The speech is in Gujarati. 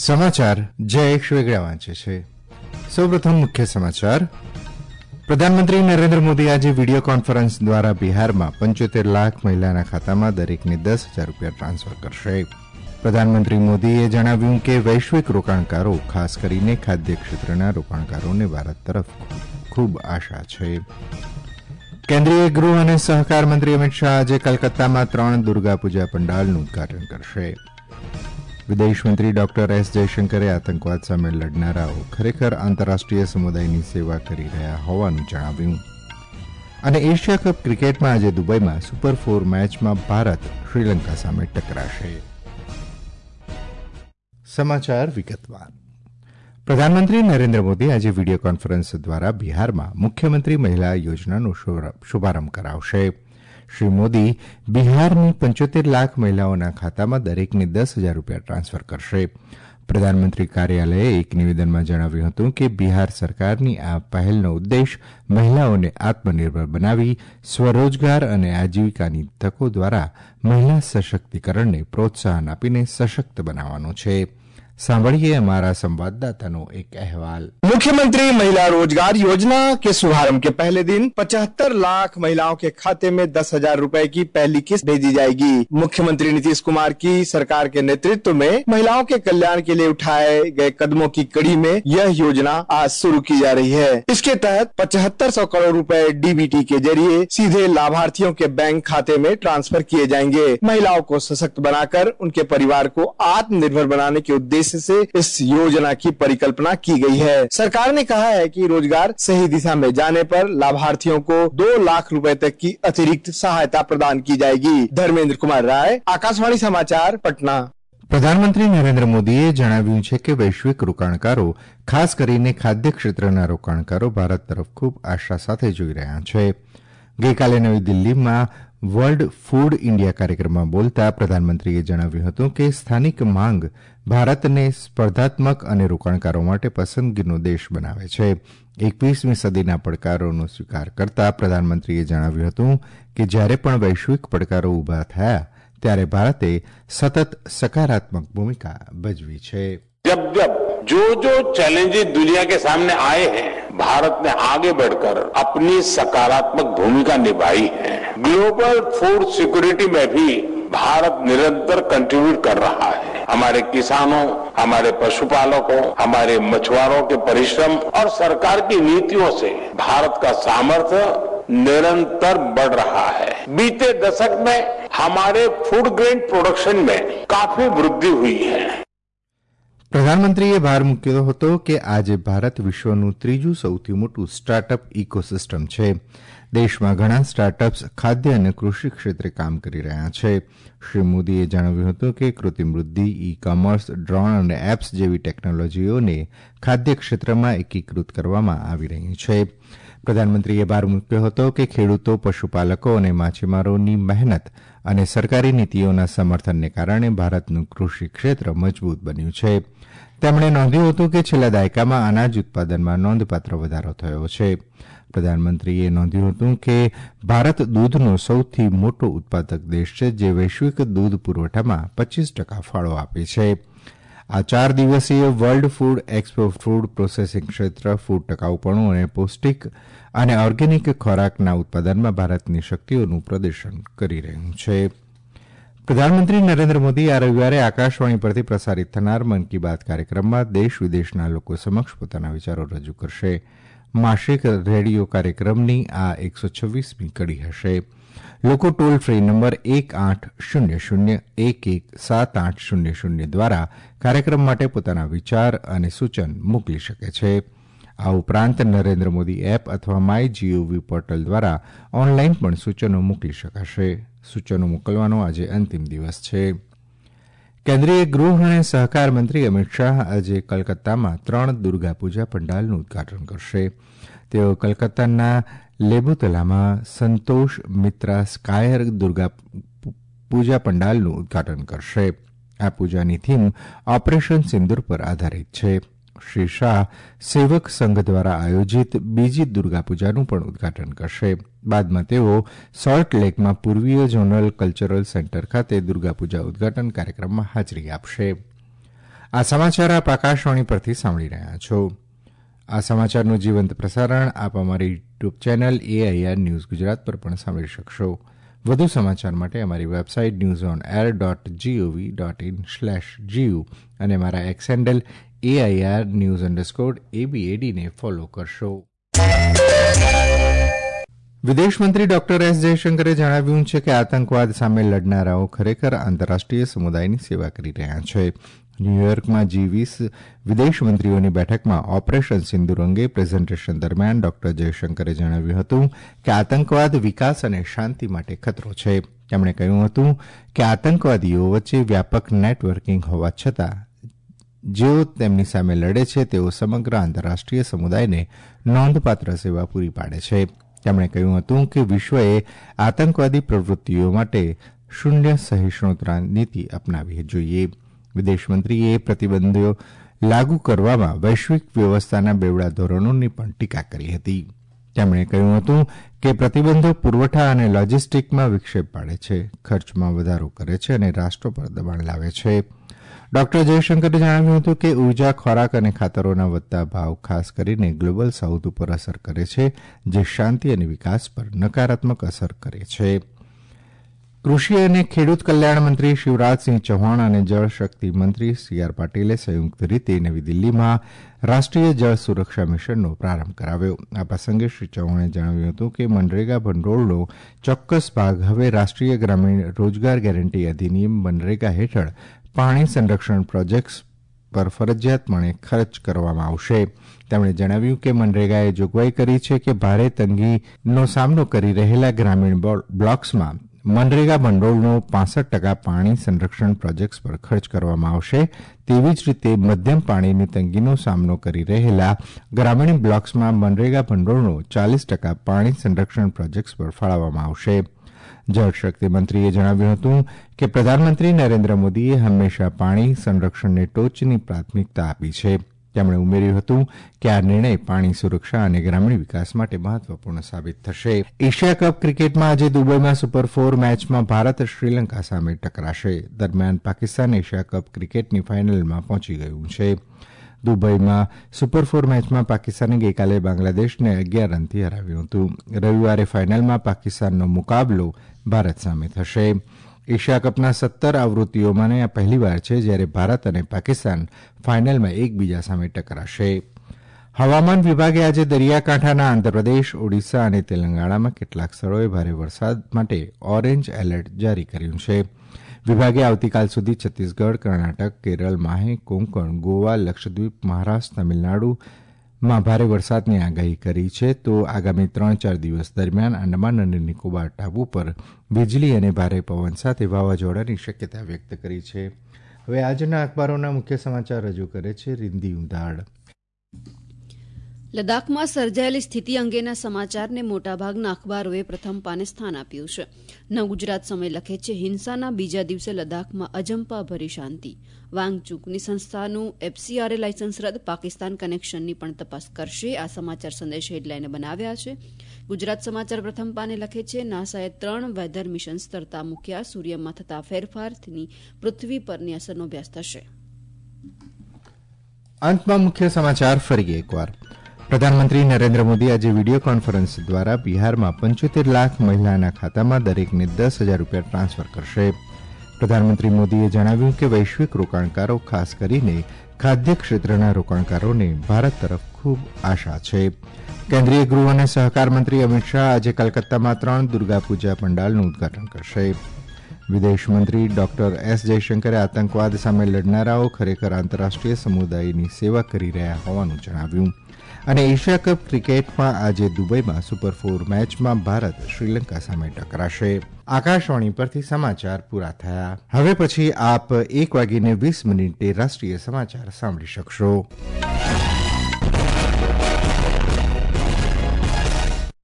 સમાચાર જયેશ વેગડા વાંચે છે. સૌપ્રથમ મુખ્ય સમાચાર. પ્રધાનમંત્રી નરેન્દ્ર મોદી આજે વિડીયો કોન્ફરન્સ દ્વારા બિહારમાં 75 લાખ મહિલાના ખાતામાં દરેકને 10,000 રૂપિયા ટ્રાન્સફર કરશે. પ્રધાનમંત્રી મોદીએ જણાવ્યું કે વૈશ્વિક રોકાણકારો, ખાસ કરીને ખાદ્ય ક્ષેત્રના રોકાણકારોને ભારત તરફ ખૂબ આશા છે. કેન્દ્રીય ગૃહ અને સહકાર મંત્રી અમિત શાહ આજે કલકત્તામાં 3 દુર્ગા પૂજા પંડાલનું ઉદઘાટન કરશે. વિદેશમંત્રી ડોક્ટર એસ જયશંકરે આતંકવાદ સામે લડનારાઓ ખરેખર આંતરરાષ્ટ્રીય સમુદાયની સેવા કરી રહ્યા હોવાનું જણાવ્યું. અને એશિયા કપ ક્રિકેટમાં આજે દુબઈમાં સુપર 4 મેચમાં ભારત શ્રીલંકા સામે ટકરાશે. સમાચાર વિગતવાર. પ્રધાનમંત્રી નરેન્દ્ર મોદી આજે વિડીયો કોન્ફરન્સ દ્વારા બિહારમાં મુખ્યમંત્રી મહિલા યોજનાનો શુભારંભ કરાવશે. શ્રી મોદી બિહારની 75 લાખ મહિલાઓના ખાતામાં દરેકને 10,000 રૂપિયા ટ્રાન્સફર કરશે. પ્રધાનમંત્રી કાર્યાલયે એક નિવેદનમાં જણાવ્યું હતું કે બિહાર સરકારની આ પહેલનો ઉદ્દેશ મહિલાઓને આત્મનિર્ભર બનાવી સ્વરોજગાર અને આજીવિકાની તકો દ્વારા મહિલા સશક્તિકરણને પ્રોત્સાહન આપીને સશક્ત બનાવવાનો છે. સાંભળिए हमारा संवाददाता एक अहवाल. मुख्यमंत्री महिला रोजगार योजना के शुभारंभ के पहले दिन 75 लाख महिलाओं के खाते में 10,000 रुपए की पहली किस्त भेजी जाएगी. मुख्यमंत्री नीतीश कुमार की सरकार के नेतृत्व में महिलाओं के कल्याण के लिए उठाए गए कदमों की कड़ी में यह योजना आज शुरू की जा रही है. इसके तहत 7500 करोड़ रुपए डीबीटी के जरिए सीधे लाभार्थियों के बैंक खाते में ट्रांसफर किए जाएंगे. महिलाओं को सशक्त बनाकर उनके परिवार को आत्मनिर्भर बनाने के उद्देश्य से इस योजना की परिकल्पना की गई है. सरकार ने कहा है कि रोजगार सही दिशा में जाने पर लाभार्थियों को 2 लाख रुपए तक की अतिरिक्त सहायता प्रदान की जाएगी. धर्मेंद्र कुमार राय, आकाशवाणी समाचार, पटना. પ્રધાનમંત્રી નરેન્દ્ર મોદીએ જણાવ્યું છે કે વૈશ્વિક રોકાણકારો, ખાસ કરીને ખાદ્ય ક્ષેત્રના રોકાણકારો ભારત તરફ ખૂબ આશા સાથે જોઈ રહ્યા છે. ગઈકાલે નવી દિલ્હીમાં વર્લ્ડ ફૂડ ઇન્ડિયા કાર્યક્રમમાં બોલતા પ્રધાનમંત્રીએ જણાવ્યું હતું કે સ્થાનિક માંગ ભારતને સ્પર્ધાત્મક અને રોકાણકારો માટે પસંદગીનો દેશ બનાવે છે. 21મી સદીના પડકારોનો સ્વીકાર કરતા પ્રધાનમંત્રીએ જણાવ્યું હતું કે જ્યારે પણ વૈશ્વિક પડકારો ઉભા થયા ત્યારે ભારતે સતત સકારાત્મક ભૂમિકા ભજવી છે. जब जब जो चैलेंजेस दुनिया के सामने आए हैं, भारत ने आगे बढ़कर अपनी सकारात्मक भूमिका निभाई है. ग्लोबल फूड सिक्योरिटी में भी भारत निरंतर कंट्रीब्यूट कर रहा है. हमारे किसानों, हमारे पशुपालकों, हमारे मछुआरों के परिश्रम और सरकार की नीतियों से भारत का सामर्थ्य निरंतर बढ़ रहा है. बीते दशक में हमारे फूड ग्रेन प्रोडक्शन में काफी वृद्धि हुई है. પ્રધાનમંત્રીએ ભાર મૂક્યો હતો કે આજે ભારત વિશ્વનું ત્રીજું સૌથી મોટું સ્ટાર્ટઅપ ઇકોસિસ્ટમ છે. દેશમાં ઘણા સ્ટાર્ટઅપ્સ ખાદ્ય અને કૃષિ ક્ષેત્રે કામ કરી રહ્યા છે. શ્રી મોદીએ જણાવ્યું હતું કે કૃત્રિમ બુદ્ધિ, ઈ કોમર્સ, ડ્રોન અને એપ્સ જેવી ટેકનોલોજીઓને ખાદ્ય ક્ષેત્રમાં એકીકૃત કરવામાં આવી રહી છે. પ્રધાનમંત્રીએ ભાર મૂક્યો હતો કે ખેડૂતો, પશુપાલકો અને માછીમારોની મહેનત અને સરકારી નીતિઓના સમર્થનને કારણે ભારતનું કૃષિ ક્ષેત્ર મજબૂત બન્યું છે. તેમણે નોંધ્યું હતું કે છેલ્લા દાયકામાં અનાજ ઉત્પાદનમાં નોંધપાત્ર વધારો થયો છે. પ્રધાનમંત્રીએ નોંધ્યું હતું કે ભારત દૂધનો સૌથી મોટો ઉત્પાદક દેશ છે, જે વૈશ્વિક દૂધ પુરવઠામાં 25% ફાળો આપે છે. આ 4 દિવસીય world food expo food processing ક્ષેત્ર, ફૂડ ટકાઉપણું અને પૌષ્ટિક અને ઓર્ગેનિક ખોરાકના ઉત્પાદનમાં ભારતની શક્તિઓનું પ્રદર્શન કરી રહ્યું છે. પ્રધાનમંત્રી નરેન્દ્ર મોદી આ રવિવારે આકાશવાણી પરથી પ્રસારિત થનાર મન કી બાત કાર્યક્રમમાં દેશ વિદેશના લોકો સમક્ષ પોતાના વિચારો રજૂ કરશે. માસિક રેડિયો કાર્યક્રમની આ 126મી કડી હશે. લોકો ટોલ ફ્રી નંબર 1800117800 દ્વારા કાર્યક્રમ માટે પોતાના વિચાર અને સૂચન મોકલી શકે છે. આ ઉપરાંત નરેન્દ્ર મોદી એપ અથવા માય જીઓવી પોર્ટલ દ્વારા ઓનલાઈન પણ સૂચનો મોકલી શકાશે. સૂચનો મોકલવાનો આજે અંતિમ દિવસ છે. કેન્દ્રીય ગૃહ અને સહકાર મંત્રી અમિત શાહ આજે કલકત્તામાં 3 દુર્ગા પૂજા પંડાલનું ઉદઘાટન કરશે. તેઓ કલકત્તાના લેબુતલામાં સંતોષ મિત્રા સ્કાયર દુર્ગા પૂજા પંડાલનું ઉદઘાટન કરશે. આ પૂજાની થીમ ઓપરેશન સિંદૂર પર આધારિત છે. શ્રી શાહ સેવક સંઘ દ્વારા આયોજિત બીજી દુર્ગા પૂજાનું પણ ઉદઘાટન કરશે. બાદમાં તેઓ સોલ્ટ લેકમાં પૂર્વીય ઝોનલ કલ્ચરલ સેન્ટર ખાતે દુર્ગા પૂજા ઉદઘાટન કાર્યક્રમમાં હાજરી આપશે. આ સમાચાર આપ આકાશવાણી પરથી સાંભળી રહ્યા છો. આ સમાચારનું જીવંત પ્રસારણ આપ અમારી YouTube channel AIR news Gujarat પર પણ સાંભળી શકશો. વધુ સમાચાર માટે અમારી વેબસાઇટ newsonair.gov.in/gu અને મારા એક્સ હેન્ડલ AIR_ABAD ને ફોલો કરશો. વિદેશમંત્રી ડોક્ટર એસ જયશંકરે જણાવ્યું છે કે આતંકવાદ સામે લડનારાઓ ખરેખર આંતરરાષ્ટ્રીય સમુદાયની સેવા કરી રહ્યા છે. ન્યૂયોર્કમાં G20 વિદેશમંત્રીઓની બેઠકમાં ઓપરેશન સિંદૂર અંગે પ્રેઝન્ટેશન દરમિયાન ડોક્ટર જયશંકરે જણાવ્યું હતું કે આતંકવાદ વિકાસ અને શાંતિ માટે ખતરો છે. તેમણે કહ્યું હતું કે આતંકવાદીઓ વચ્ચે વ્યાપક નેટવર્કિંગ હોવા છતાં જેઓ તેમની સામે લડે છે તેઓ સમગ્ર આંતરરાષ્ટ્રીય સમુદાયને નોંધપાત્ર સેવા પૂરી પાડે છે. તેમણે કહ્યું હતું કે વિશ્વએ આતંકવાદી પ્રવૃત્તિઓ માટે શૂન્ય સહિષ્ણુતા નીતિ અપનાવવી જોઈએ. વિદેશમંત્રીએ પ્રતિબંધો લાગુ કરવામાં વૈશ્વિક વ્યવસ્થાના બેવડા ધોરણોની પણ ટીકા કરી હતી. તેમણે કહ્યું હતું કે પ્રતિબંધો પુરવઠા અને લોજિસ્ટિકમાં વિક્ષેપ પાડે છે, ખર્ચમાં વધારો કરે છે અને રાષ્ટ્રો પર દબાણ લાવે છે. ડોક્ટર જયશંકરે જણાવ્યું હતું કે ઉર્જા, ખોરાક અને ખાતરોના વધતા ભાવ ખાસ કરીને ગ્લોબલ સાઉથ ઉપર અસર કરે છે, જે શાંતિ અને વિકાસ પર નકારાત્મક અસર કરે છે. કૃષિ અને ખેડૂત કલ્યાણ મંત્રી શિવરાજસિંહ ચૌહાણ અને જળશક્તિ મંત્રી CR પાટીલે સંયુક્ત રીતે નવી દિલ્હીમાં રાષ્ટ્રીય જળ સુરક્ષા મિશનનો પ્રારંભ કરાવ્યો. આ પ્રસંગે શ્રી ચૌહાણે જણાવ્યું હતું કે મનરેગા ભંડોળનો ચોક્કસ ભાગ હવે રાષ્ટ્રીય ગ્રામીણ રોજગાર ગેરંટી અધિનિયમ મનરેગા હેઠળ પાણી સંરક્ષણ પ્રોજેક્ટ્સ પર ફરજિયાતપણે ખર્ચ કરવામાં આવશે. તેમણે જણાવ્યું કે મનરેગાએ જોગવાઈ કરી છે કે ભારે તંગીનો સામનો કરી રહેલા ગ્રામીણ બ્લોક્સમાં મનરેગા ભંડોળનો 65% પાણી સંરક્ષણ પ્રોજેક્ટ્સ પર ખર્ચ કરવામાં આવશે. તેવી જ રીતે મધ્યમ પાણીની તંગીનો સામનો કરી રહેલા ગ્રામીણ બ્લોક્સમાં મનરેગા ભંડોળનો 40% પાણી સંરક્ષણ પ્રોજેક્ટ્સ પર ફાળવવામાં આવશે. જળશક્તિ મંત્રીએ જણાવ્યું હતું કે પ્રધાનમંત્રી નરેન્દ્ર મોદીએ હંમેશા પાણી સંરક્ષણને ટોચની પ્રાથમિકતા આપી છે. તેમણે ઉમેર્યું હતું કે આ નિર્ણય પાણી સુરક્ષા અને ગ્રામીણ વિકાસ માટે મહત્વપૂર્ણ સાબિત થશે. એશિયા કપ ક્રિકેટમાં આજે દુબઈમાં સુપર 4 મેચમાં ભારત શ્રીલંકા સામે ટકરાશે. દરમિયાન પાકિસ્તાન એશિયા કપ ક્રિકેટની ફાઇનલમાં પહોંચી ગયું છે. દુબઈમાં સુપર 4 મેચમાં પાકિસ્તાને ગઈકાલે બાંગ્લાદેશને 11 રનથી હરાવ્યું હતું. રવિવારે ફાઇનલમાં પાકિસ્તાનનો મુકાબલો ભારત સામે થશે. એશિયા કપના 17 આવૃત્તિઓમાં આ પહેલીવાર છે જ્યારે ભારત અને પાકિસ્તાન ફાઇનલમાં એકબીજા સામે ટકરાશે. હવામાન વિભાગે આજે દરિયાકાંઠાના આંધ્રપ્રદેશ, ઓડિશા અને તેલંગાણામાં કેટલાક સ્થળોએ ભારે વરસાદ માટે ઓરેન્જ એલર્ટ જારી કર્યું છે. વિભાગે આવતીકાલ સુધી છત્તીસગઢ, કર્ણાટક, કેરળ, માહે, કોંકણ, ગોવા, લક્ષદ્વીપ, મહારાષ્ટ્ર, તમિલનાડુમાં ભારે વરસાદની આગાહી કરી છે. તો આગામી 3-4 દિવસ દરમિયાન આંદામાન અને નિકોબાર ટાપુ પર વીજળી અને ભારે પવન સાથે વાવાઝોડાની શક્યતા વ્યક્ત કરી છે. હવે આજના અખબારોના મુખ્ય સમાચાર રજૂ કરે છે રિંધી ઉંધાડ. લદ્દાખમાં સર્જાયેલી સ્થિતિ અંગેના સમાચારને મોટાભાગના અખબારોએ પ્રથમ પાને સ્થાન આપ્યું છે. નવગુજરાત સમય લખે છે, હિંસાના બીજા દિવસે લદ્દાખમાં અજંપાભરી શાંતિ. વાંગચુકની સંસ્થાનું FCRA લાયસન્સ રદ, પાકિસ્તાન કનેક્શનની પણ તપાસ કરશે. આ સમાચાર સંદેશ હેડલાઇને બનાવ્યા છે. ગુજરાત સમાચાર પ્રથમ પાને લખે છે, નાસાએ 3 વેધર મિશન્સ તરતા મૂક્યા. સૂર્યમાં થતા ફેરફારથી પૃથ્વી પરની અસરનો અભ્યાસ થશે. અંતમાં મુખ્ય સમાચાર ફરી એકવાર. પ્રધાનમંત્રી નરેન્દ્ર મોદી આજે વિડીયો કોન્ફરન્સ દ્વારા બિહારમાં 75 લાખ મહિલાના ખાતામાં દરેકને 10,000 રૂપિયા ટ્રાન્સફર કરશે. પ્રધાનમંત્રી મોદીએ જણાવ્યું કે વૈશ્વિક રોકાણકારો, ખાસ કરીને ખાદ્ય ક્ષેત્રના રોકાણકારોને ભારત તરફ ખૂબ આશા છે. કેન્દ્રીય ગૃહ અને સહકાર મંત્રી અમિત શાહ આજે કલકત્તામાં 3 દુર્ગાપૂજા પંડાલનું ઉદઘાટન કરશે. વિદેશમંત્રી ડોક્ટર એસ જયશંકરે આતંકવાદ સામે લડનારાઓ ખરેખર આંતરરાષ્ટ્રીય સમુદાયની સેવા કરી રહ્યા હોવાનું જણાવ્યું. અને એશિયા કપ ક્રિકેટમાં આજે દુબઈમાં સુપર 4 મેચમાં ભારત શ્રીલંકા સામે ટકરાશે. આકાશવાણી પરથી સમાચાર પૂરા થયા. હવે પછી આપ 1:20 રાષ્ટ્રીય સમાચાર સાંભળી શકશો.